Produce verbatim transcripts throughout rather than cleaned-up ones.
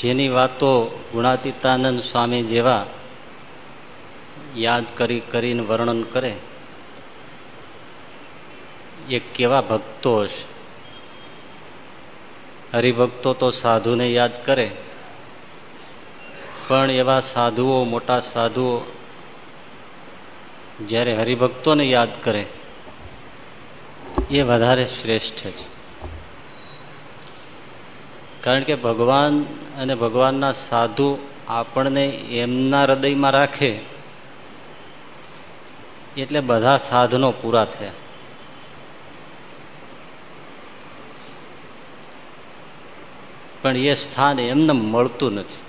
જેની વાતો ગુણાતીતાનંદ સ્વામી જેવા યાદ કરી કરીને વર્ણન કરે એ કેવા ભક્તો હશે. હરિભક્તો તો સાધુને યાદ કરે, પણ એવા સાધુઓ, મોટા સાધુઓ જ્યારે હરિભક્તોને યાદ કરે એ વધારે શ્રેષ્ઠ છે. કારણ કે ભગવાન અને ભગવાનના સાધુ આપણને એમના હૃદયમાં રાખે એટલે બધા સાધનો પૂરા થયા. પણ એ સ્થાન એમને મળતું નથી.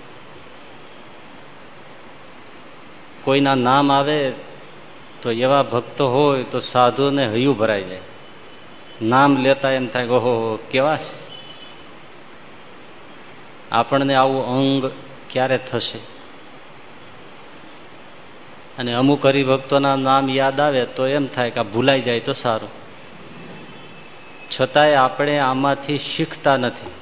કોઈના નામ આવે તો એવા ભક્તો હોય તો સાધુને હૈયું ભરાઈ જાય. નામ લેતા એમ થાય ઓહો કેવા છે. આપણને આવું અંગ ક્યારે થશે? અને અમુક હરિભક્તોના નામ યાદ આવે તો એમ થાય કે ભૂલાઈ જાય તો સારું. છતાંય આપણે આમાંથી શીખતા નથી.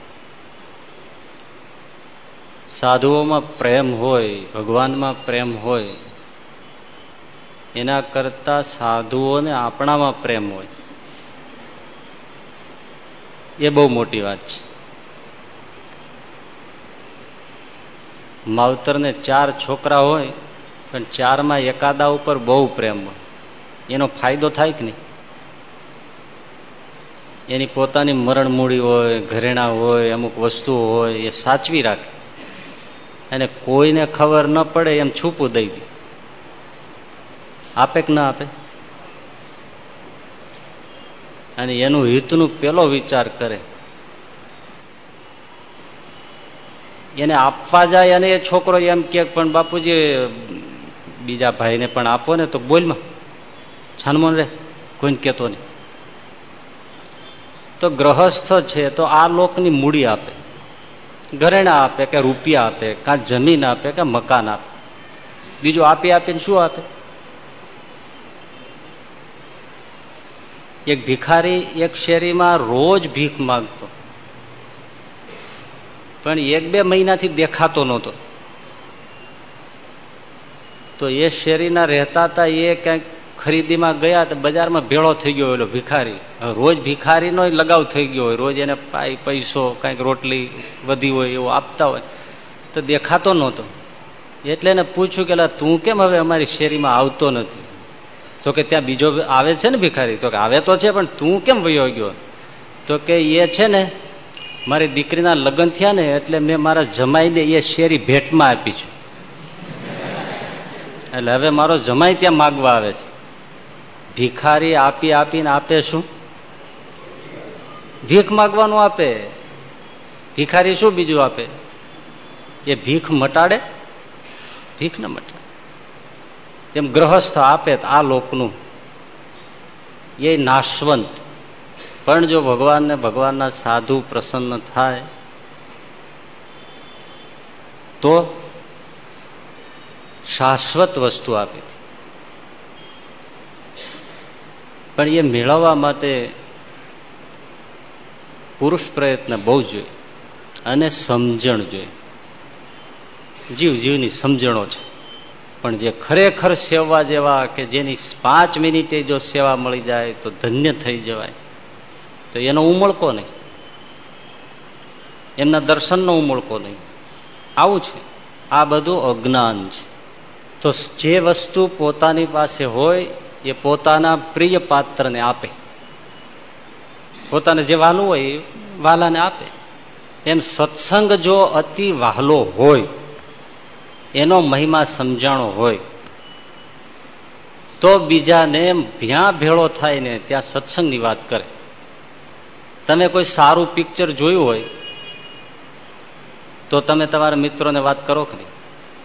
સાધુઓમાં પ્રેમ હોય, ભગવાનમાં પ્રેમ હોય, એના કરતા સાધુઓને આપણામાં પ્રેમ હોય એ બહુ મોટી વાત છે. માવતરને ચાર છોકરા હોય પણ ચારમાં એકાદા ઉપર બહુ પ્રેમ હોય, એનો ફાયદો થાય કે નહીં? એની પોતાની મરણ મૂડી હોય, ઘરેણા હોય, અમુક વસ્તુઓ હોય એ સાચવી રાખે અને કોઈને ખબર ન પડે એમ છૂપું દઈ દે. આપે કે ના આપે? અને એનું હિતનું પેલો વિચાર કરે. એને આપવા જાય અને એ છોકરો એમ કે પણ બાપુજી બીજા ભાઈને પણ આપો ને, તો બોલમાં છાનમોન રે, કોઈને કહેતો નહીં. તો ગ્રહસ્થ છે તો આ લોકની મૂડી આપે, ઘરેણા આપે કે રૂપિયા આપે, કાં જમીન આપે કે મકાન આપે. બીજું આપી આપીને શું આપે? એક ભિખારી એક શેરીમાં રોજ ભીખ માંગતો, પણ એક બે મહિનાથી દેખાતો નહોતો. તો એ શેરીના રહેતા હતા, એ ક્યાંક ખરીદીમાં ગયા તો બજારમાં ભેળો થઈ ગયો એલો ભિખારી. રોજ ભિખારીનો લગાવ થઈ ગયો હોય, રોજ એને પાઈ પૈસો કાંઈક રોટલી વધી હોય એવું આપતા હોય, તો દેખાતો નહોતો. એટલે એને પૂછ્યું કે તું કેમ હવે અમારી શેરીમાં આવતો નથી? તો કે ત્યાં બીજો આવે છે ને ભિખારી. તો કે આવે તો છે પણ તું કેમ વયો ગયો? તો કે એ છે ને મારી દીકરીના લગ્ન થયા ને એટલે મેં મારા જમાઈને એ શેરી ભેટમાં આપી છે, એટલે હવે મારો જમાઈ ત્યાં માગવા આવે છે. ભિખારી આપી આપીને આપે શું? ભીખ માગવાનું આપે. ભિખારી શું બીજું આપે? એ ભીખ મટાડે? ભીખ ન મટાડે. એમ ગ્રહસ્થ આપે આ લોકનું એ નાશવંત. પણ જો ભગવાનને ભગવાનના સાધુ પ્રસન્ન થાય તો શાશ્વત વસ્તુ આપી. પણ એ મેળવવા માટે પુરુષ પ્રયત્ન બહુ જોઈએ અને સમજણ જોઈએ. જીવ જીવની સમજણો છે, પણ જે ખરેખર સેવા જેવા કે જેની પાંચ મિનિટે જો સેવા મળી જાય તો ધન્ય થઈ જવાય, તો એનો ઉમળકો નહીં, એમના દર્શનનો ઉમળકો નહીં. આવું છે. આ બધું અજ્ઞાન છે. તો જે વસ્તુ પોતાની પાસે હોય એ પોતાના પ્રિય પાત્રને આપે, પોતાને જે વહાલું હોય એ વહાલાને આપે. એમ સત્સંગ જો અતિ વહાલો હોય, એનો મહિમા સમજાણો હોય, તો બીજાને ભ્યાં ભેળો થાય ને ત્યાં સત્સંગની વાત કરે. તમે કોઈ સારું પિક્ચર જોયું હોય તો તમે તમારા મિત્રોને વાત કરો કે નહીં?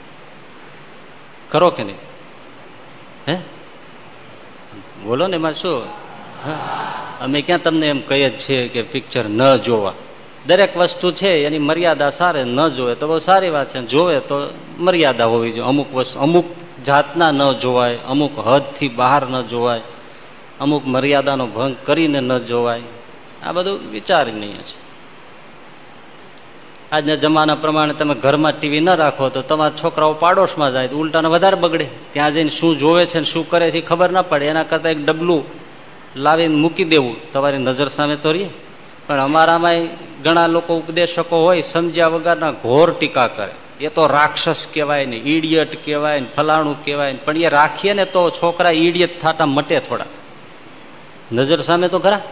કરો કે નહીં? હે બોલો ને, એમાં શું? અમે ક્યાં તમને એમ કહીએ જ છીએ કે પિક્ચર ન જોવા. દરેક વસ્તુ છે એની મર્યાદા સારે. ન જોવે તો બહુ સારી વાત છે, જોવે તો મર્યાદા હોવી જોઈએ. અમુક વસ્તુ અમુક જાતના ન જોવાય, અમુક હદથી બહાર ન જોવાય, અમુક મર્યાદાનો ભંગ કરીને ન જોવાય. આ બધું વિચારનીય છે. આજના જમાના પ્રમાણે તમે ઘરમાં ટીવી ન રાખો તો તમારા છોકરાઓ પાડોશમાં જાય તો ઉલટાને વધારે બગડે. ત્યાં જઈને શું જોવે છે ને શું કરે છે ખબર ના પડે. એના કરતાં એક ડબલું લાવીને મૂકી દેવું તમારી નજર સામે તો રહીએ. પણ અમારામાં ઘણા લોકો ઉપદેશકો હોય સમજ્યા વગરના ઘોર ટીકા કરે. એ તો રાક્ષસ કહેવાય ને, ઈડિયટ કહેવાય ને, ફલાણું કહેવાય ને. પણ એ રાખીએ ને તો છોકરા ઈડિયટ થતા મટે થોડા. નજર સામે તો ખરા.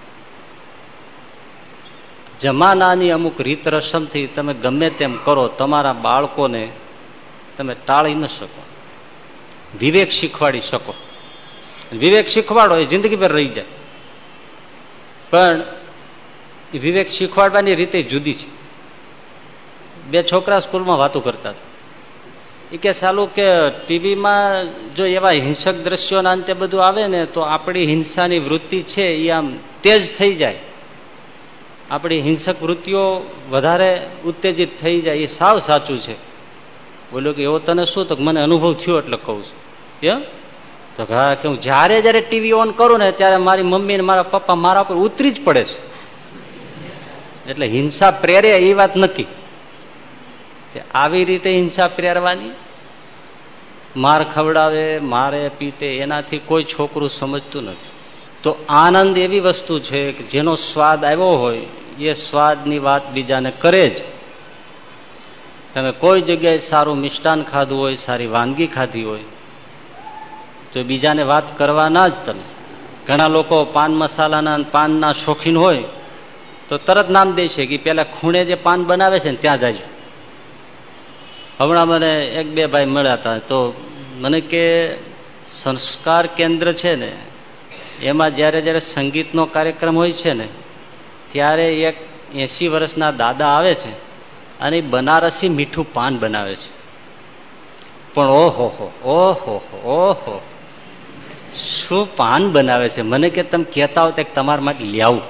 જમાનાની અમુક રીત રસમથી તમે ગમે તેમ કરો, તમારા બાળકોને તમે ટાળી ન શકો. વિવેક શીખવાડી શકો. વિવેક શીખવાડો એ જિંદગી પર રહી જાય. પણ વિવેક શીખવાડવાની રીતે જુદી છે. બે છોકરા સ્કૂલમાં વાતો કરતા હતા. એ કે સાલું કે ટીવીમાં જો એવા હિંસક દ્રશ્યોના અંતે બધું આવે ને તો આપણી હિંસાની વૃત્તિ છે એ આમ તેજ થઈ જાય. આપણી હિંસક વૃત્તિઓ વધારે ઉત્તેજિત થઈ જાય. એ સાવ સાચું છે. બોલ્યો કે એવો તને શું? તો મને અનુભવ થયો એટલે કહું છું. એમ તો હા કે હું જયારે જયારે ટીવી ઓન કરું ને ત્યારે મારી મમ્મી ને મારા પપ્પા મારા પર ઉતરી જ પડે છે. એટલે હિંસા પ્રેરે એ વાત નક્કી. આવી રીતે હિંસા પ્રેરવાની, માર ખવડાવે, મારે પીટે, એનાથી કોઈ છોકરું સમજતું નથી. તો આનંદ એવી વસ્તુ છે કે જેનો સ્વાદ આવ્યો હોય એ સ્વાદની વાત બીજાને કરે જ. તમે કોઈ જગ્યાએ સારું મિષ્ટાન ખાધું હોય, સારી વાનગી ખાધી હોય તો બીજાને વાત કરવાના જ. તમે ઘણા લોકો પાન મસાલાના પાનના શોખીન હોય તો તરત નામ દે છે કે પેલા ખૂણે જે પાન બનાવે છે ને ત્યાં જાજો. હમણાં મને એક બે ભાઈ મળ્યા હતા તો મને કે સંસ્કાર કેન્દ્ર છે ને એમાં જ્યારે જ્યારે સંગીતનો કાર્યક્રમ હોય છે ને ત્યારે એક એસી વર્ષના દાદા આવે છે અને બનારસી મીઠું પાન બનાવે છે. પણ ઓહો હો ઓહો ઓહો શું પાન બનાવે છે. મને કે તમે કહેતા હો તો તમારા માટે લઈ આવું.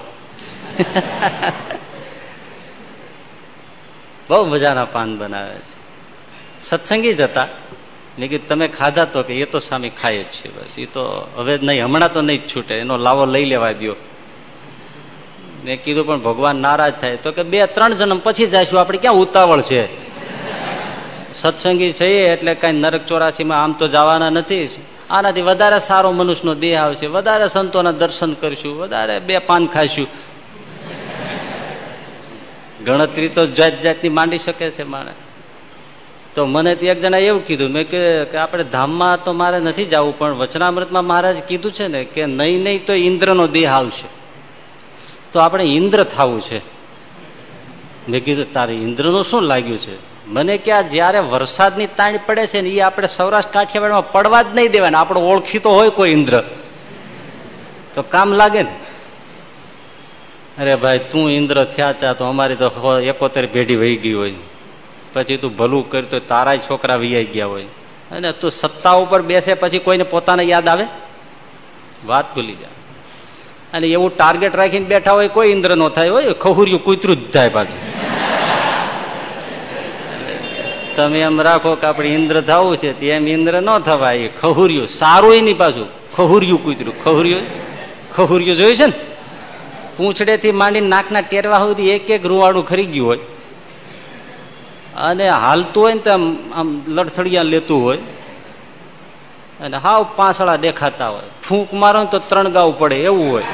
બહુ મજાના પાન બનાવે છે. સત્સંગી જ હતા. મેં કીધું તમે ખાધા તો કે એ તો સામે ખાય જ છે. બસ એ તો હવે નહીં, હમણાં તો નહીં જ છૂટે, એનો લાવો લઈ લેવા દો. મેં કીધું પણ ભગવાન નારાજ થાય તો કે બે ત્રણ જન્મ પછી જઈશું, આપણે ક્યાં ઉતાવળ છે. સત્સંગી છે એટલે કઈ નરક ચોરાસીમાં આમ તો જવાના નથી. આનાથી વધારે સારો મનુષ્યનો દેહ આવશે, વધારે સંતોના દર્શન કરશું, વધારે બે પાન ખાઈશું. ગણતરી તો જાત જાતની માંડી શકે છે માણસ. તો મને એક જણા એવું કીધું, મેં કે આપણે ધામમાં તો મારે નથી જવું પણ વચનામૃતમાં મહારાજ કીધું છે ને કે નહીં નહીં તો ઇન્દ્રનો દેહ આવશે, તો આપણે ઇન્દ્ર થવું છે. મેં કીધું તારે ઇન્દ્રનું શું લાગ્યું છે? મને કે આ જયારે વરસાદની તાણ પડે છે ને એ આપણે સૌરાષ્ટ્ર કાઠિયાવાડમાં પડવા જ નહીં દેવાના. આપણો ઓળખીતો હોય કોઈ ઇન્દ્ર તો કામ લાગે ને. અરે ભાઈ તું ઇન્દ્ર થયા ત્યાં તો અમારી તો એકોતેર પેઢી વહી ગઈ હોય, પછી તું ભલું કર્યું તો તારા છોકરા વિયાઈ ગયા હોય, અને તું સત્તા ઉપર બેસે પછી કોઈને પોતાને યાદ આવે? વાત ભૂલી જાય. અને એવું ટાર્ગેટ રાખીને બેઠા હોય કોઈ ઇન્દ્ર નો થાય હોય, ખહુર્યું કૂતરું જ થાય પાછું. તમે એમ રાખો કે આપણે ઇન્દ્ર થવું છે એમ ઇન્દ્ર ન થવાય. ખહુર્યું સારું નહીં, પાછું ખહુર્યું કૂતરું. ખહુર્યું ખહુર્યું જોયું છે ને, પૂંછડે થી માંડી નાકના ટેરવા સુધી એક એક રૂવાડું ખરી ગયું હોય અને હાલતું હોય ને તો આમ આમ લડથડિયા લેતું હોય અને હાવ પાંસળા દેખાતા હોય. ફૂંક મારો ને તો ત્રણ ગાવ પડે એવું હોય.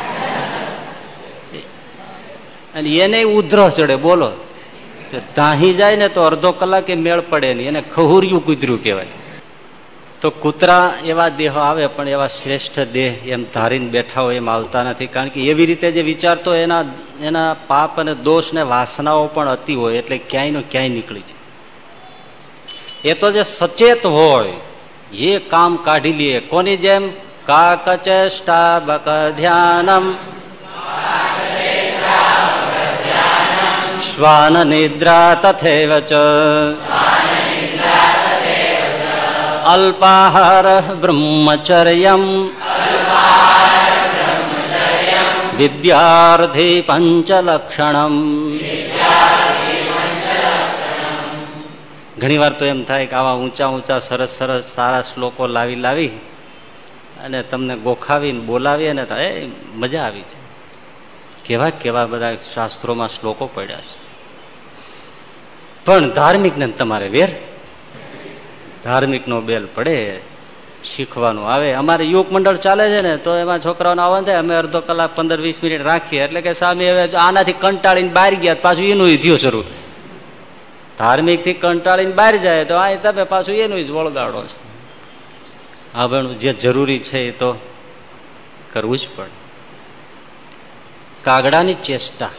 અને એને ઉધરો ચડે બોલો, ધાહી જાય ને તો અડધો કલાકે મેળ પડે નહીં. એને ખહુર્યું કૂતર્યું કહેવાય. તો કૂતરા એવા દેહો આવે પણ એવા શ્રેષ્ઠ દેહ એમ ધારીને બેઠા હોય એમ આવતા નથી. કારણ કે એવી રીતે જે વિચારતો એના એના પાપ અને દોષ ને વાસનાઓ પણ અતિ હોય એટલે ક્યાંય નો ક્યાંય નીકળી જાય. એ તો જે સચેત હોય એ કામ કાઢી લે. કોની જેમ? કાકચેષ્ટા બક ધ્યાનમ શ્વાન નિદ્રા તથૈવ ચ અલ્પાહાર બ્રહ્મચર્યમ વિદ્યાર્થી પંચલક્ષણમ. ઘણી વાર તો એમ થાય કે આવા ઊંચા ઊંચા સરસ સરસ સારા શ્લોકો લાવી લાવી અને તમને ગોખાવીને બોલાવીએ ને થાય મજા આવી જાય. કેવા કેવા બધા શાસ્ત્રોમાં શ્લોકો પડ્યા છે. પણ ધાર્મિક ને તમારે વેર, ધાર્મિક નો બેલ પડે, શીખવાનું આવે. અમારે યુવક મંડળ ચાલે છે ને, તો એમાં છોકરાઓને આવવાનું થાય, અમે અડધો કલાક પંદર વીસ મિનિટ રાખીએ, એટલે કે સામે હવે આનાથી કંટાળીને બહાર ગયા પાછું એનું થયું શરૂ. ધાર્મિક થી કંટાળીને બહાર જાય તો આ તમે પાછું એનું જ વળગાડો છે. હવે જે જરૂરી છે એ તો કરવું જ પડે. કાગડાની ચેષ્ટા,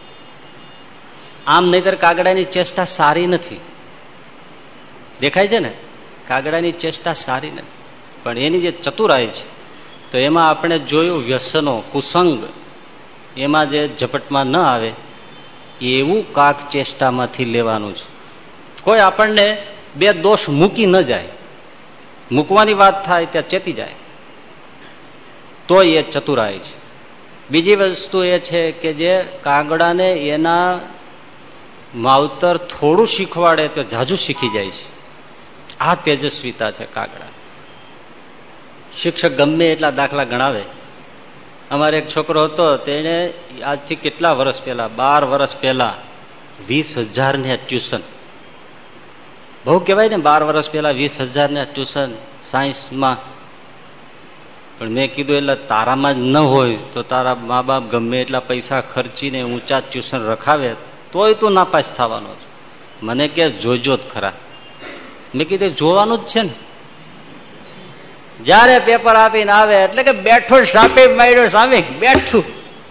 આમ નહીતર કાગડાની ચેષ્ટા સારી નથી, દેખાય છે ને, કાગડાની ચેષ્ટા સારી નથી. પણ એની જે ચતુરાઈ છે, તો એમાં આપણે જોયું વ્યસનો, કુસંગ, એમાં જે ઝપટમાં ન આવે એવું કાક ચેષ્ટામાંથી લેવાનું છે. કોઈ આપણને બે દોષ મૂકી ન જાય, મૂકવાની વાત થાય ત્યાં ચેતી જાય, તો એ ચતુરાઈ છે. બીજી વસ્તુ એ છે કે જે કાગડાને એના માવતર થોડું શીખવાડે તો જાજુ શીખી જાય છે. આ તેજસ્વીતા છે કાગડા. શિક્ષક ગમે એટલા દાખલા ગણાવે. અમારે એક છોકરો હતો, તેને આજથી કેટલા વર્ષ પહેલા, બાર વર્ષ પહેલા વીસ હજાર ને ટ્યુશન, બહુ કહેવાય ને, બાર વર્ષ પહેલા વીસ હજાર ને ટ્યુશન સાયન્સમાં. પણ મેં કીધું એટલે તારામાં જ ન હોય તો તારા મા બાપ ગમે એટલા પૈસા ખર્ચીને ઊંચા ટ્યુશન રખાવે તોય તું નાપાસ થવાનો છે. મને કે જોજો જ ખરા. મેં કીધું જોવાનું જ છે ને. જયારે પેપર આપીને આવે એટલે કે બેઠો સાપે માર્યો સામે બેઠું,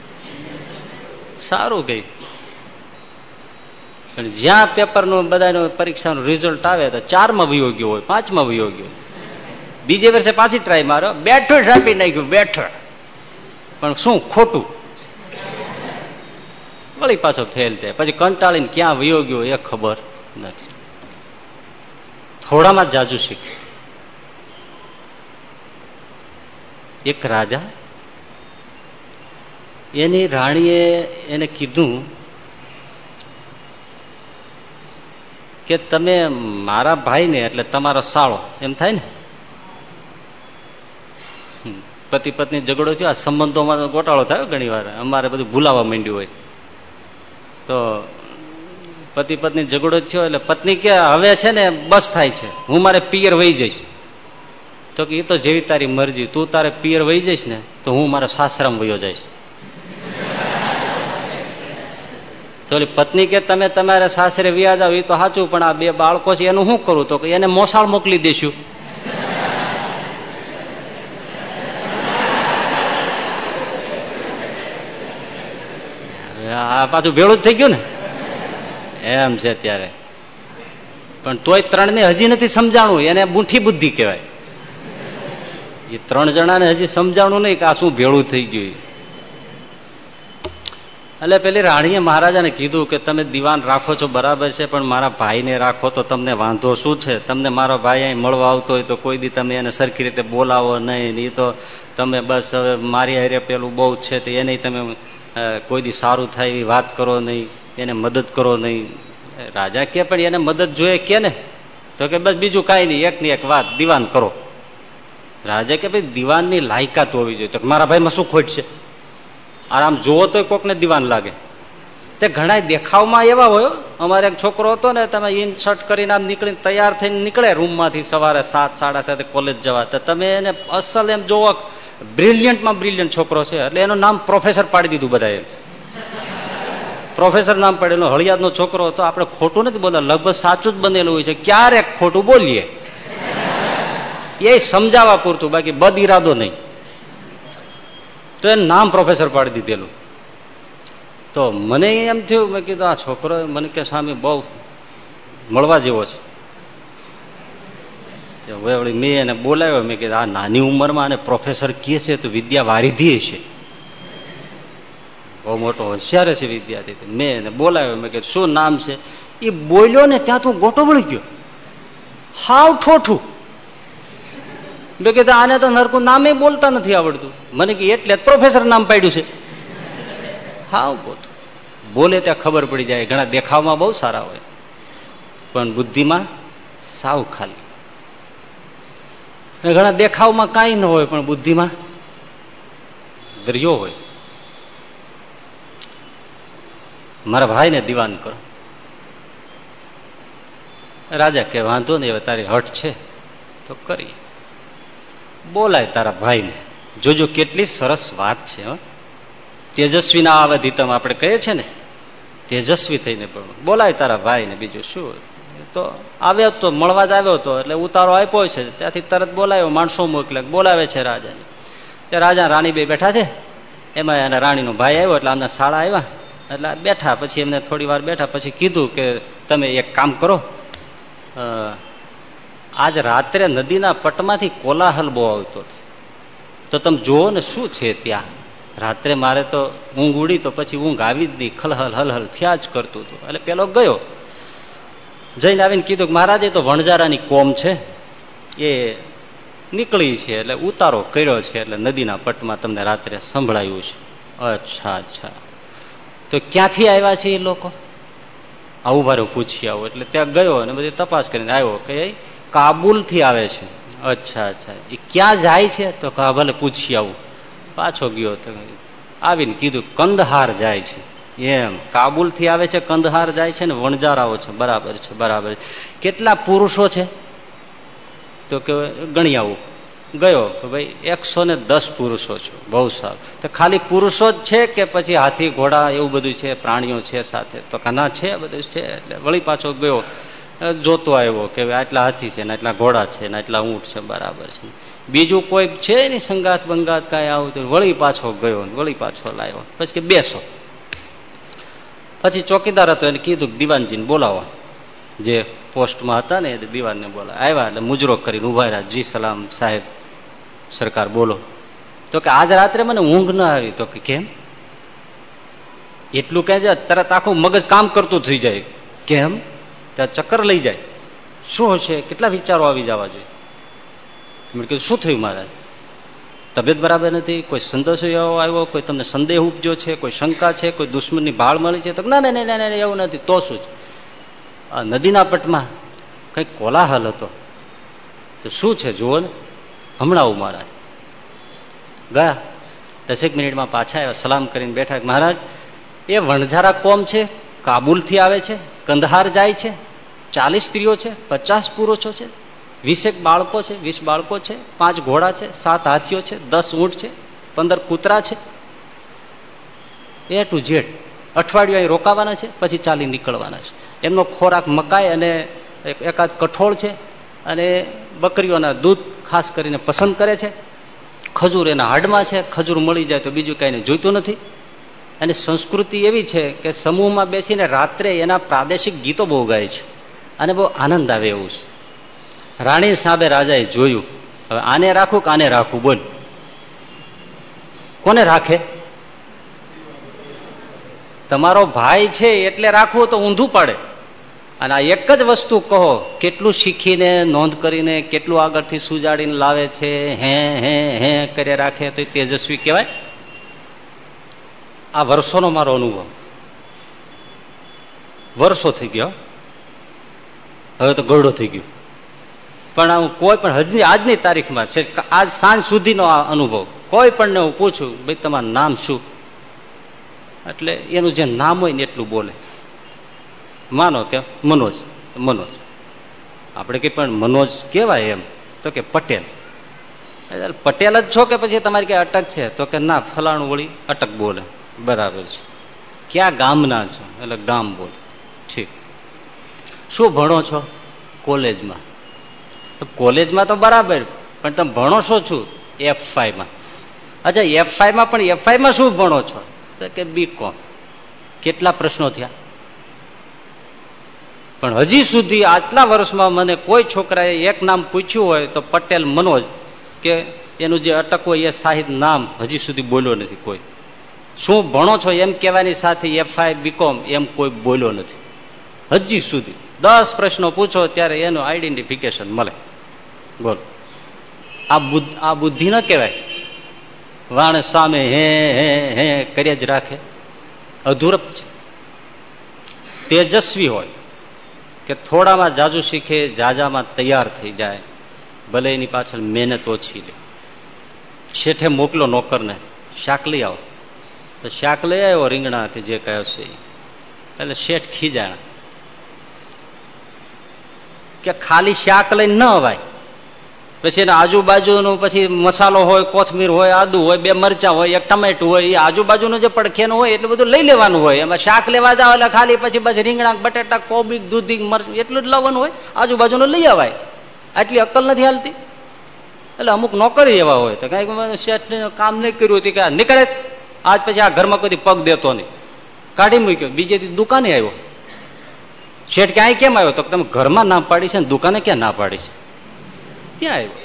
સારું ગઈ. પણ જ્યાં પેપરનું બધાનું પરીક્ષાનું રિઝલ્ટ આવે તો ચારમાં વયો ગયો હોય, પાંચમાં વયો ગયો, બીજે વર્ષે પાછી ટ્રાય મારો, બેઠું સાપી નાખ્યું, બેઠો. પણ શું ખોટું, વળી પાછો ફેલ થાય. પછી કંટાળીને ક્યાં વયો ગયો એ ખબર નથી. થોડામાં જાજુ શીખ. એક રાજા, એની રાણીએ એને કીધું કે તમે મારા ભાઈને, એટલે તમારો સાળો એમ થાય ને, પતિ પત્ની ઝઘડો થયો, આ સંબંધોમાં ગોટાળો થયો ઘણી વાર, અમારે બધું ભૂલાવા માંડ્યું હોય. તો પતિ પત્ની ઝઘડો થયો એટલે પત્ની કે હવે છે ને બસ થાય છે, હું મારે પિયર વહી જઈશ. તો કે એ તો જેવી તારી મરજી, તું તારે પિયર વહી જઈશ ને તો હું મારા સાસરામાં વયો જઈશ. તો પત્ની કે તમે તમારા સાસરે વ્યા જાવ એ તો સાચું, પણ આ બે બાળકો છે એનું શું કરું? તો કે એને મોસાળ મોકલી દેશું. આ પાછું ભેળું જ થઈ ગયું ને, એમ છે ત્યારે. પણ તોય ત્રણ ને હજી નથી સમજાણું, એને બુંઠી બુદ્ધિ કહેવાય. એ ત્રણ જણાને હજી સમજાણું નહીં કે આ શું ભેળું થઈ ગયું. એટલે પેલી રાણીએ મહારાજાને કીધું કે તમે દીવાન રાખો છો બરાબર છે, પણ મારા ભાઈને રાખો તો તમને વાંધો શું છે? તમને મારો ભાઈ અહીં મળવા આવતો હોય તો કોઈ દી તમે એને સરખી રીતે બોલાવો નહીં, એ તો તમે બસ હવે મારી હારે પેલું બહુ છે તો એને તમે કોઈ દી સારું થાય એવી વાત કરો નહીં, એને મદદ કરો નહીં. રાજા કે પણ એને મદદ જોઈએ કે ને? તો કે બસ બીજું કાંઈ નહીં, એક ની એક વાત, દીવાન કરો. રાજા કે ભાઈ દીવાનની લાયકાત હોવી જોઈએ. તો મારા ભાઈમાં શું ખોટ છે? આરામ જોવો તો કોકને દીવાન લાગે. તે ઘણા દેખાવમાં એવા હોય. અમારે એક છોકરો હતો ને, તમે ઇન શર્ટ કરીને આમ નીકળીને તૈયાર થઈને નીકળે રૂમમાંથી સવારે સાત સાડા સાતે કોલેજ જવા, તો તમે એને અસલ એમ જોવો બ્રિલિયન્ટમાં બ્રિલિયન્ટ છોકરો છે, એટલે એનું નામ પ્રોફેસર પાડી દીધું બધાએ. પ્રોફેસર નામ પડેલો હળિયાદનો છોકરો હતો. આપણે ખોટું નથી બોલતા, લગભગ સાચું જ બનેલું હોય છે, ક્યારેક ખોટું બોલીએ એ સમજાવવા પૂરતું, બાકી બદ ઈરાદો નહીં. તો એને નામ પ્રોફેસર પાડી દીધેલું. તો મને એમ થયું, મેં કીધું આ છોકરો મને કે સામે બહુ મળવા જેવો છે. વળી મેં એને બોલાવ્યો, મેં કીધું આ નાની ઉંમરમાં અને પ્રોફેસર કહે છે તો વિદ્યા વારીધી છે, બહુ મોટો હોશિયાર છે વિદ્યાર્થી. મેં એને બોલાવ્યો, મેં કીધું શું નામ છે? એ બોલ્યો ને ત્યાં તું ગોટો વળી ગયો, હાવ ઠોઠું. મેં કીધું આને તો નરકું નામે બોલતા નથી આવડતું. મને કે એટલે પ્રોફેસર નામ પાડ્યું છે. હાવ પોતું બોલે ત્યાં ખબર પડી જાય. ઘણા દેખાવમાં બહુ સારા હોય પણ બુદ્ધિમાં સાવ ખાલી. ઘણા દેખાવમાં કાંઈ ન હોય પણ બુદ્ધિમાં દરિયો હોય. મારા ભાઈને દીવાન કરો. રાજા કે વાંધો નહીં, હવે તારી હઠ છે તો કરી. બોલાય તારા ભાઈને. જોજો કેટલી સરસ વાત છે. તેજસ્વીના અવધિતમ આપણે કહીએ છીએ ને, તેજસ્વી થઈને પણ બોલાય તારા ભાઈને. બીજું શું, તો આવ્યો તો મળવા જ આવ્યો હતો એટલે ઉતારો આપ્યો છે, ત્યાંથી તરત બોલાવ્યો, માણસો મોકલે બોલાવે છે રાજાને. તે રાજા રાણી બે બેઠા છે, એમાં એના રાણીનો ભાઈ આવ્યો એટલે આમના શાળા આવ્યા એટલે બેઠા. પછી એમને થોડી વાર બેઠા પછી કીધું કે તમે એક કામ કરો, આજ રાત્રે નદીના પટમાંથી કોલાહલ બહુ આવતો હતો, તો તમે જુઓ ને શું છે ત્યાં. રાત્રે મારે તો ઊંઘ ઉડી તો પછી ઊંઘ આવી જ નહીં, ખલહલ હલહલ થયા જ કરતું હતું. એટલે પેલો ગયો, જઈને આવીને કીધું કે મહારાજ એ તો વણઝારાની કોમ છે, એ નીકળી છે એટલે ઉતારો કર્યો છે, એટલે નદીના પટમાં તમને રાત્રે સંભળાયું છે. અચ્છા અચ્છા, તો ક્યાંથી આવ્યા છે એ લોકો? આવું ભારે પૂછી આવું. એટલે ત્યાં ગયો અને બધી તપાસ કરીને આવ્યો કે કાબુલ થી આવે છે. અચ્છા અચ્છા, એ ક્યાં જાય છે? તો ભલે પૂછી આવું. પાછો ગયો તો આવીને કીધું કંદહાર જાય છે. એમ, કાબુલ થી આવે છે, કંદહાર જાય છે ને વણજારાઓ છે. બરાબર છે બરાબર છે. કેટલા પુરુષો છે? તો કે ગણી આવું. ગયો કે ભાઈ એકસો ને દસ પુરુષો છો. બહુ સારું. તો ખાલી પુરુષો જ છે કે પછી હાથી ઘોડા એવું બધું છે, પ્રાણીઓ છે સાથે? તો કે ના છે, બધું છે. એટલે વળી પાછો ગયો, જોતો આવ્યો કે આટલા હાથી છે ને આટલા ઘોડા છે ને આટલા ઊંટ છે. બરાબર છે. બીજું કોઈ છે નહીં સંગાત બંગાત કાંઈ આવું તો વળી પાછો ગયો, વળી પાછો લાવ્યો. પછી કે બેસો. પછી ચોકીદાર હતો એને કીધું દિવાનજીને બોલાવો, જે પોસ્ટમાં હતા ને એ દિવાનને બોલાવો. આવ્યા એટલે મુજરો કરીને ઉભા રહ્યા. જી સલામ સાહેબ, સરકાર બોલો. તો કે આજ રાત્રે મને ઊંઘ ન આવી. તો કે કેમ? એટલું કહે છે તરત આખું મગજ કામ કરતું થઈ જાય. કેમ? ત્યાં ચક્કર લઈ જાય. શું હશે? કેટલા વિચારો આવી જવા જોઈએ. મેં કીધું શું થયું મહારાજ? તબિયત બરાબર નથી? કોઈ સંદેશો એવો આવ્યો? કોઈ તમને સંદેહ ઉપજ્યો છે? કોઈ શંકા છે? કોઈ દુશ્મનની ભાળ મળી છે? તો ના ના ના ના એવું નથી. તો શું છે? આ નદીના પટમાં કંઈક કોલાહલ હતો. તો શું છે જુઓ ને, હમણાં આવું. મહારાજ ગયા દસેક મિનિટમાં પાછા આવ્યા, સલામ કરીને બેઠા. મહારાજ એ વણઝારા કોમ છે, કાબુલથી આવે છે, કંદહાર જાય છે, ચાલીસ સ્ત્રીઓ છે, પચાસ પુરુષો છે, વીસેક બાળકો છે, વીસ બાળકો છે, પાંચ ઘોડા છે, સાત હાથીઓ છે, દસ ઊંટ છે, પંદર કૂતરા છે, એ ટુ ઝેડ. અઠવાડિયું અહીં રોકાવાના છે, પછી ચાલી નીકળવાના છે. એમનો ખોરાક મકાઈ અને એકાદ કઠોળ છે, અને બકરીઓના દૂધ ખાસ કરીને પસંદ કરે છે. ખજૂર એના હાડમાં છે, ખજૂર મળી જાય તો બીજું કાંઈને જોઈતું નથી. અને સંસ્કૃતિ એવી છે કે સમૂહમાં બેસીને રાત્રે એના પ્રાદેશિક ગીતો બહુ ગાય છે અને બહુ આનંદ આવે એવું છે. રાણી સાહેબે રાજાએ જોયું, હવે આને રાખું કે આને રાખું? બોલ, કોને રાખે? તમારો ભાઈ છે એટલે રાખવું તો ઊંધું પડે. અને આ એક જ વસ્તુ કહો, કેટલું શીખીને નોંધ કરીને કેટલું આગળથી સુજાડીને લાવે છે, હે હે હે કરે રાખે તો તેજસ્વી કહેવાય? આ વર્ષોનો મારો અનુભવ, વર્ષો થઈ ગયો, હવે તો ગરડો થઈ ગયો. પણ હું કોઈ પણ હજી આજની તારીખમાં છે, આજ સાંજ સુધીનો આ અનુભવ, કોઈ પણ ને હું પૂછું ભાઈ તમારું નામ શું, એટલે એનું જે નામ હોય ને એટલું બોલે. માનો કે મનોજ, મનોજ આપણે કઈ પણ મનોજ કેવાય એમ? તો કે પટેલ. પટેલ જ છો કે પછી તમારી કઈ અટક છે? તો કે ના ફલાણું વળી અટક બોલે. બરાબર છે. ક્યાં ગામના છો? એટલે ગામ બોલે. ઠીક. શું ભણો છો? કોલેજમાં. કોલેજમાં તો બરાબર, પણ તમે ભણો છો છું? એફ ફાઈવ માં. અચ્છા એફ ફાઈવ માં, પણ એફ ફાઈવ માં શું ભણો છો? તો કે બી કોમ. કેટલા પ્રશ્નો થયા? પણ હજી સુધી આટલા વર્ષમાં મને કોઈ છોકરાએ એક નામ પૂછ્યું હોય તો પટેલ મનોજ કે એનું જે અટક હોય એ સાહિબ નામ હજી સુધી બોલ્યો નથી કોઈ. શું ભણો છો એમ કહેવાની સાથે એફ ફાઈવ બીકોમ એમ કોઈ બોલ્યો નથી હજી સુધી. દસ પ્રશ્નો પૂછો ત્યારે એનું આઈડેન્ટિફિકેશન મળે. બોલો, આ બુદ્ધિ, આ બુદ્ધિ ન કહેવાય? વાણ સામે હે હે હે કર્યા જ રાખે, અધૂરપ છે. તેજસ્વી હોય કે થોડામાં જાજુ શીખે, જાજામાં તૈયાર થઈ જાય, ભલે એની પાછળ મહેનત ઓછી લે. શેઠે મોકલો નોકરને, શાક લઈ આવો, તો શાક લઈ આવ્યો રીંગણા કે જે કયો છે, એટલે શેઠ ખીજાણા. કે ખાલી શાક લઈને ન અવાય, પછી એના આજુબાજુનું પછી મસાલો હોય, કોથમીર હોય, આદુ હોય, બે મરચાં હોય, એક ટમેટું હોય, એ આજુબાજુનું જે પડખેનું હોય એટલું બધું લઈ લેવાનું હોય. એમાં શાક લેવા જાવ એટલે ખાલી પછી બસ રીંગણા, બટેટા, કોબી, દૂધી, મરચ એટલું જ લાવવાનું હોય, આજુબાજુનું લઈ અવાય. આટલી અક્કલ નથી હાલતી. એટલે અમુક નોકરી એવા હોય તો કઈક શેઠ કામ નહીં કર્યું હતું કે નીકળે આજ પછી આ ઘરમાં કોઈ પગ દેતો નહીં, કાઢી મૂક્યો, બીજે દુકાને આવ્યો. શેઠ કે અહીં કેમ આવ્યો? તો તમે ઘરમાં ના પાડી છે ને દુકાને ક્યાં ના પાડી છે? ક્યાં આવ્યો?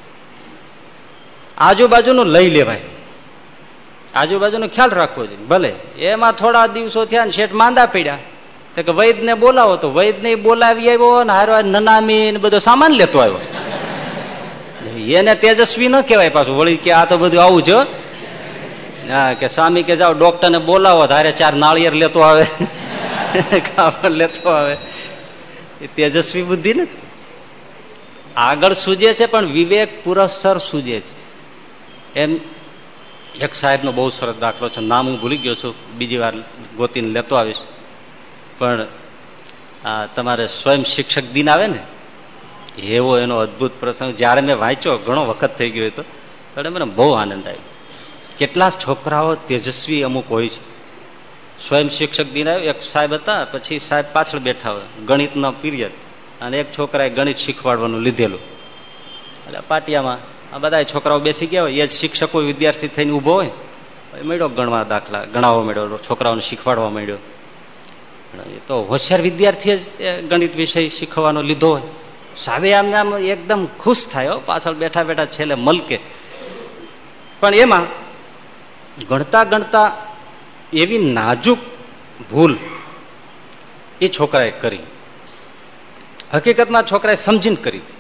આજુબાજુનું લઈ લેવાય, આજુબાજુનો ખ્યાલ રાખવો જોઈએ. ભલે એમાં થોડા દિવસો થયા ને શેઠ માંદા પડ્યા તો કે વૈદ ને બોલાવો, તો વૈદ ને બોલાવી આવ્યો ને હારો નનામી ને બધો સામાન લેતો આવ્યો. એને તેજસ્વી ન કહેવાય પાછું વળી કે આ તો બધું આવું છે. હા કે સ્વામી કે જાઓ ડોક્ટર ને બોલાવો, ધારે ચાર નાળિયેર લેતો આવે, કાપડ લેતો આવે. એ તેજસ્વી બુદ્ધિ નથી. આગળ સૂજે છે પણ વિવેક પુરસ્સર સૂજે છે. એમ એક સાહેબનો બહુ સરસ દાખલો છે, નામ હું ભૂલી ગયો છું, બીજી વાર ગોતીને લેતો આવીશ. પણ આ તમારે સ્વયં શિક્ષક દિન આવે ને એવો એનો અદભુત પ્રસંગ જયારે મેં વાંચ્યો, ઘણો વખત થઈ ગયો હતો, ત્યારે મને બહુ આનંદ આવ્યો. કેટલા છોકરાઓ તેજસ્વી અમુક હોય છે. સ્વયં શિક્ષક દિન આવ્યો, એક સાહેબ હતા, પછી સાહેબ પાછળ બેઠા હોય, ગણિતનો પીરિયડ, અને એક છોકરાએ ગણિત શીખવાડવાનું લીધેલું. એટલે પાટિયામાં આ બધા છોકરાઓ બેસી ગયા હોય, એ જ શિક્ષકો વિદ્યાર્થી થઈને ઉભો હોય, મેળ્યો ગણવા દાખલા ગણાવવા માંડ્યો, છોકરાઓને શીખવાડવા માંડ્યો. એ તો હોશિયાર વિદ્યાર્થી જ ગણિત વિષય શીખવાનો લીધો હોય. સાહેબે આમ આમ એકદમ ખુશ થાય, પાછળ બેઠા બેઠા છેલ્લે મલકે. પણ એમાં ગણતા ગણતા એવી નાજુક ભૂલ એ છોકરાએ કરી. હકીકતમાં છોકરાએ સમજીને કરી હતી.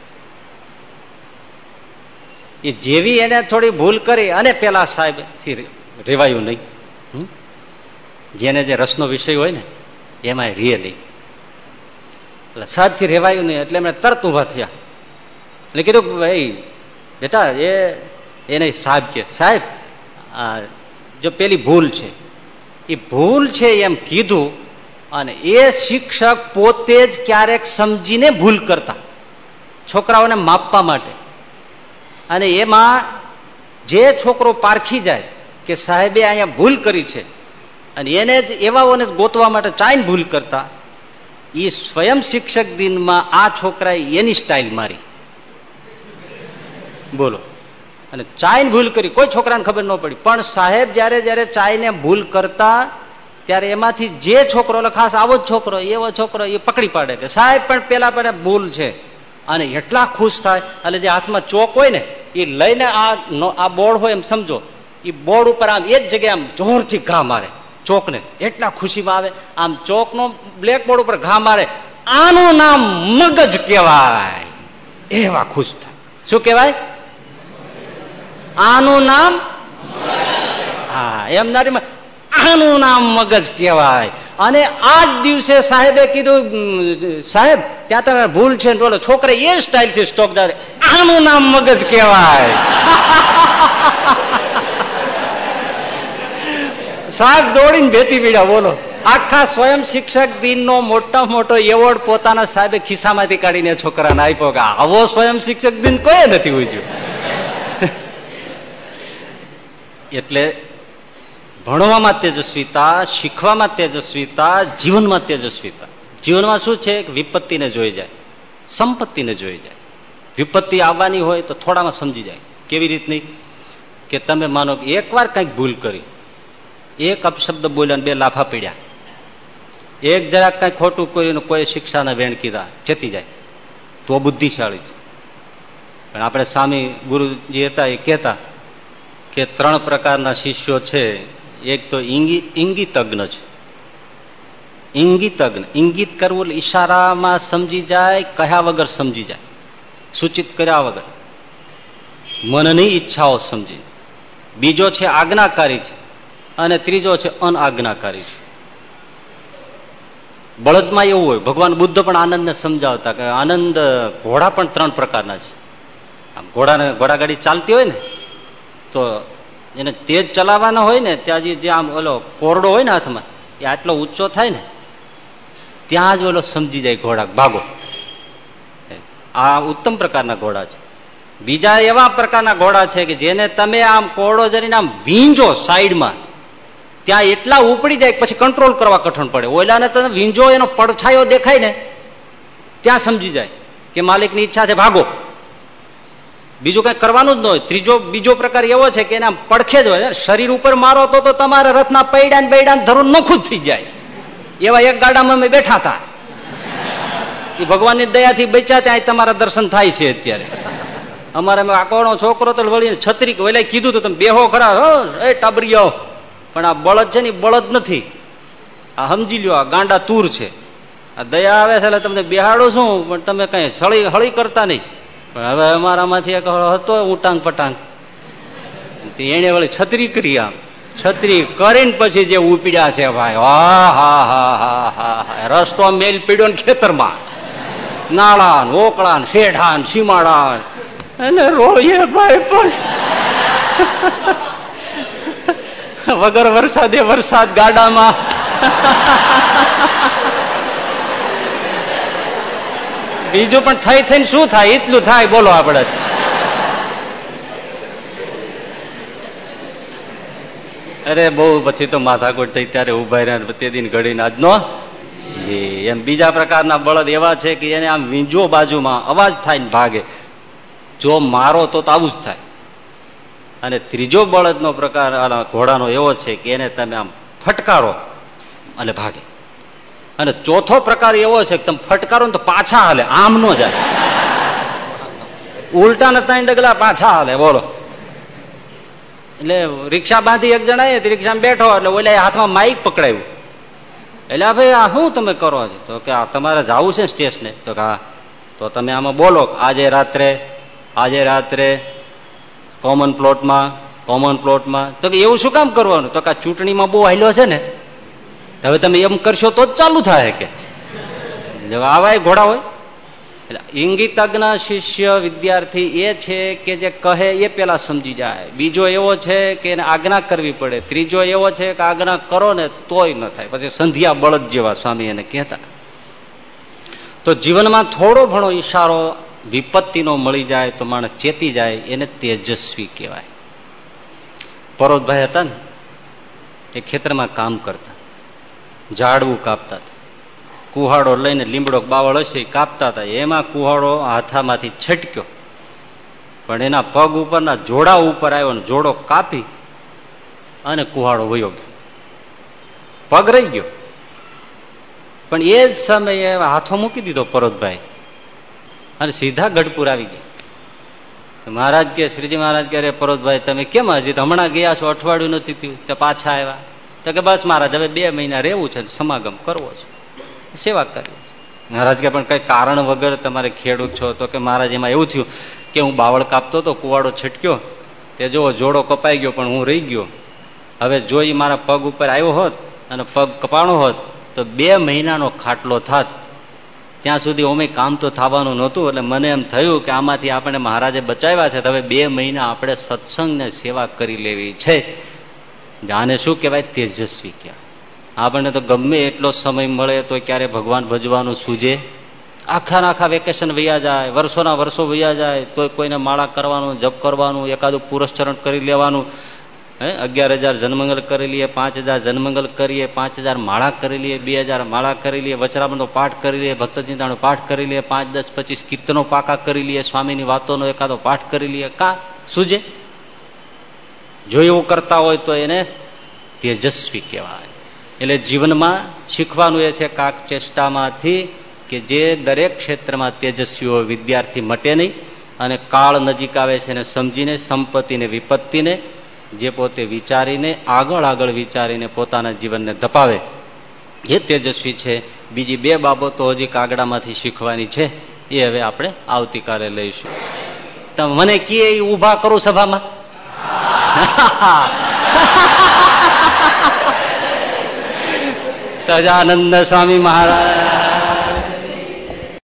એ જેવી એને થોડી ભૂલ કરી અને પેલા સાહેબ થી રેવાયું નહીં. જેને જે રસનો વિષય હોય ને એમાં રે નહીં, એટલે સાહેબ થી રેવાયું નહીં. એટલે એમણે તરત ઉભા થયા. એટલે કીધું ભાઈ બેટા, એ એને સાહેબ કે સાહેબ જો પેલી ભૂલ છે એ ભૂલ છે એમ કીધું. અને એ શિક્ષક પોતે જ ક્યારેક સમજીને ભૂલ કરતા છોકરાઓને માપવા માટે. અને એમાં જે છોકરો પારખી જાય કે સાહેબે અહીંયા ભૂલ કરી છે અને એને જ એવાઓને ગોતવા માટે ચાઈન ભૂલ કરતા, એ સ્વયં શિક્ષક દિનમાં આ છોકરાએ એની સ્ટાઇલ મારી, બોલો. અને ચાઈન ભૂલ કરી, કોઈ છોકરાને ખબર ન પડી. પણ સાહેબ જયારે જયારે ચાઈને ભૂલ કરતા ત્યારે એમાંથી જે છોકરો, ખાસ આવો જ છોકરો, એવો છોકરો એ પકડી પાડે કે સાહેબ પણ પેલા પેલા ભૂલ છે. અને એટલા ખુશ થાય. એટલે જે હાથમાં ચોક હોય ને એ લઈને આ આ બોર્ડ હોય એમ સમજો, એ બોર્ડ ઉપર આમ એ જ જગ્યાએ આમ જોરથી ઘા મારે ચોકને. એટલા ખુશીમાં આવે, આમ ચોકનો બ્લેકબોર્ડ ઉપર ઘા મારે. આનું નામ મગજ કહેવાય. એવા ખુશ થાય. શું કહેવાય? આનું નામ, હા એમ નારી, આનું નામ મગજ કહેવાય. અને આ જ દિવસે સાહેબે કીધું સાહેબ ત્યાં તમે ભૂલ છે ને, બોલો છોકરે એ સ્ટાઇલ થી સ્ટોક દાદે, આનું નામ મગજ કહેવાય. સાહેબ દોડીને ભેટી પીડ્યા, બોલો. આખા સ્વયં શિક્ષક દિન નો મોટા મોટો એવોર્ડ પોતાના સાહેબે ખિસ્સામાંથી કાઢીને છોકરાને આપ્યો કે આવો સ્વયં શિક્ષક દિન કોઈ નથી ઉજ્યો. એટલે ભણવામાં તેજસ્વીતા, શીખવામાં તેજસ્વીતા, જીવનમાં તેજસ્વીતા. જીવનમાં શું છે? વિપત્તિને જોઈ જાય, સંપત્તિને જોઈ જાય. વિપત્તિ આવવાની હોય તો થોડામાં સમજી જાય. કેવી રીતની? કે તમે માનો કે એક વાર કંઈક ભૂલ કરી, એક અપશબ્દ બોલ્યા, બે લાફા પડ્યા, એક જરાક કઈ ખોટું કર્યું, કોઈ શિક્ષાના વેણ કીધા, ચેતી જાય તો બુદ્ધિશાળી છે. પણ આપણે સ્વામી ગુરુજી હતા એ કહેતા કે ત્રણ પ્રકારના શિષ્યો છે. એક તો ઇંગિતજ્ઞ છે. ઇંગિતજ્ઞ, ઇંગિત કરવું ઈશારામાં સમજી જાય, કહ્યા વગર સમજી જાય, સૂચિત કર્યા વગર મનની ઈચ્છાઓ સમજી. બીજો છે આજ્ઞાકારી છે, અને ત્રીજો છે અનઆજ્ઞાકારી છે. બળદમાં એવું હોય, ભગવાન બુદ્ધ પણ આનંદને સમજાવતા કે આનંદ, ઘોડા પણ ત્રણ પ્રકારના છે. આમ ઘોડાને ઘોડાગાડી ચાલતી હોય ને તો એને તેજ ચલાવવાનો હોય ને, ત્યાં જે આમ ઓલો કોરડો હોય ને હાથમાં, એ આટલો ઊંચો થાય ને ત્યાં જ ઓલો સમજી જાય ઘોડા ભાગો. આ ઉત્તમ પ્રકારના ઘોડા છે. બીજા એવા પ્રકારના ઘોડા છે કે જેને તમે આમ કોળો જરીને આમ વીંજો સાઈડમાં, ત્યાં એટલા ઉપડી જાય પછી કંટ્રોલ કરવા કઠણ પડે. ઓલાને તમે વીંજો, એનો પડછાયો દેખાય ને ત્યાં સમજી જાય કે માલિકની ઈચ્છા છે, ભાગો. બીજું કઈ કરવાનું જ ન હોય. ત્રીજો બીજો પ્રકાર એવો છે કે એના પડખે જ હોય. શરીર ઉપર મારો તો તો તમારા રથના પૈડા ને બૈડા ધરું નખું જ થઈ જાય. એવા એક ગાડામાં અમે બેઠા હતા, એ ભગવાનની દયાથી બચ્યા, ત્યાં તમારા દર્શન થાય છે અત્યારે. અમારે આકોણો છોકરો તો વળી છત્રી ઓલા કીધું તો તમે બેહો ખરા, હો એ ટાબરીઓ, પણ આ બળદ છે ને બળદ નથી, આ સમજી લ્યો, આ ગાંડા તૂર છે. આ દયા આવે છે એટલે તમને બેહાડો છું, પણ તમે કઈ સળી હળી કરતા નહીં. પણ હવે અમારામાંથી એક હતો ઉટાંગ પટાંગ, એને વળી છત્રી કરી, આમ છત્રી કરીને પછી જે ઉપડ્યા છે ભાઈ, હા હા હા હા હા, રસ્તો મેલ પીડ્યો ને ખેતરમાં, નાળા ઓકળા શેઢા સીમાડા, અને રોયે ભાઈ પણ વગર વરસાદે વરસાદ ગાડામાં. બીજું પણ થઈ થઈને શું થાય, એટલું થાય બોલો આપડે. અરે બહુ પછી તો માથાકૂટ થઈ, ત્યારે ઉભા રહ્યા તે દિન ઘડીને આજનો એમ. બીજા પ્રકારના બળદ એવા છે કે એને આમ વીંજો બાજુમાં અવાજ થાય ને ભાગે, જો મારો તો આવું જ થાય. અને ત્રીજો બળદનો પ્રકાર ઘોડાનો એવો છે કે એને તમે આમ ફટકારો અને ભાગે. અને ચોથો પ્રકાર એવો છે કે તમે ફટકારો ને તો પાછા હાલે, આમ નો જાય, ઉલટા ને ત્રણ ડગલા પાછા હાલે બોલો. એટલે રિક્ષા બાંધી એક જણા રિક્ષામાં બેઠો, એટલે ઓલા હાથમાં માઇક પકડાયું, એટલે ભાઈ આ શું તમે કરો છો? તો કે તમારે જવું છે સ્ટેશને. તો કે હા. તો તમે આમાં બોલો, આજે રાત્રે આજે રાત્રે કોમન પ્લોટમાં કોમન પ્લોટમાં. તો કે એવું શું કામ કરવાનું? તો કે આ ચૂંટણીમાં બહુ હાલ્યો છે ને, હવે તમે એમ કરશો તો જ ચાલુ થાય કે આવાય ઘોડા હોય. એટલે ઇંગિતજ્ઞ શિષ્ય વિદ્યાર્થી એ છે કે જે કહે એ પેલા સમજી જાય. બીજો એવો છે કે એને આજ્ઞા કરવી પડે. ત્રીજો એવો છે કે આજ્ઞા કરો ને તોય ન થાય, પછી સંધ્યા બળદ જેવા સ્વામી એને કહેતા. તો જીવનમાં થોડો ઘણો ઈશારો વિપત્તિનો મળી જાય તો માણસ ચેતી જાય, એને તેજસ્વી કહેવાય. પરોતભાઈ હતા ને, એ ખેતરમાં કામ કરતા, ઝાડવું કાપતા હતા. કુહાડો લઈને લીમડો બાવળ હશે કાપતા હતા, એમાં કુહાડો હાથામાંથી છટક્યો, પણ એના પગ ઉપરના જોડા ઉપર આવ્યો ને જોડો કાપી અને કુહાડો વયો ગયો, પગ રહી ગયો. પણ એ જ સમયે હાથો મૂકી દીધો પરોતભાઈ અને સીધા ગઢપુર આવી ગયા. મહારાજ કે શ્રીજી મહારાજ કે પરોતભાઈ તમે કેમ હજી હમણાં ગયા છો, અઠવાડિયું નથી થયું તે પાછા આવ્યા? તો કે બસ મહારાજ હવે બે મહિના રહેવું છે, સમાગમ કરવો છે, સેવા કરવી છે. મહારાજ કે પણ કઈ કારણ વગર તમારે ખેડૂત છો? તો કે મહારાજ એમાં એવું થયું કે હું બાવળ કાપતો તો કુવાડો છટક્યો, તે જો જોડો કપાઈ ગયો પણ હું રહી ગયો. હવે જો એ મારા પગ ઉપર આવ્યો હોત અને પગ કપાણો હોત તો બે મહિનાનો ખાટલો થાત. ત્યાં સુધી ઓમે કામ તો થવાનું નહોતું. એટલે મને એમ થયું કે આમાંથી આપણે મહારાજે બચાવ્યા છે, તો હવે બે મહિના આપણે સત્સંગ ને સેવા કરી લેવી છે. આને શું કહેવાય? તેજસ્વી કહેવાય. આપણને તો ગમે એટલો સમય મળે તો ક્યારે ભગવાન ભજવાનું સૂજે? આખા આખા વેકેશન વૈયા જાય, વર્ષોના વર્ષો વૈયા જાય, તો કોઈને માળા કરવાનું, જપ કરવાનું, એકાદું પુરસ્ચરણ કરી લેવાનું. હે અગિયાર હજાર જન્મંગલ કરી લઈએ, પાંચ હજાર જન્મંગલ કરીએ, પાંચ હજાર માળા કરી લઈએ, બે હજાર માળા કરી લઈએ, વચરામણનો પાઠ કરી લઈએ, ભક્ત ચિંતાનો પાઠ કરી લઈએ, પાંચ દસ પચીસ કીર્તનો પાકા કરી લઈએ, સ્વામીની વાતોનો એકાદો પાઠ કરી લઈએ. કા સૂજે? જો એવું કરતા હોય તો એને તેજસ્વી કહેવાય. એટલે જીવનમાં શીખવાનું એ છે કાક ચેષ્ટામાંથી કે જે દરેક ક્ષેત્રમાં તેજસ્વીઓ વિદ્યાર્થી મટે નહીં, અને કાળ નજીક આવે છે એને સમજીને સંપત્તિને વિપત્તિને જે પોતે વિચારીને આગળ આગળ વિચારીને પોતાના જીવનને ધપાવે એ તેજસ્વી છે. બીજી બે બાબતો હજી કાગડામાંથી શીખવાની છે, એ હવે આપણે આવતીકાલે લઈશું. તમે મને કહે એ ઉભા કરું સભામાં? સજાનંદ સ્વામી મહારાજ